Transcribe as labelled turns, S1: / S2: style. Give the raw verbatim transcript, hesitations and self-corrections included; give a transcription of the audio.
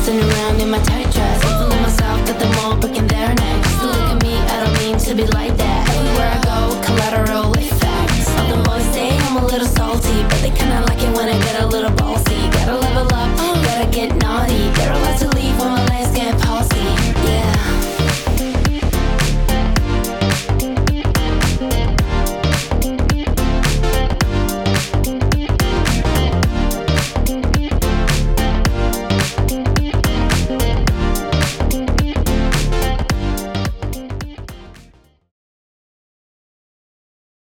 S1: Dancing around in my tight dress, feeling myself at the mall, breaking their necks. Look at me, I don't mean to be like that.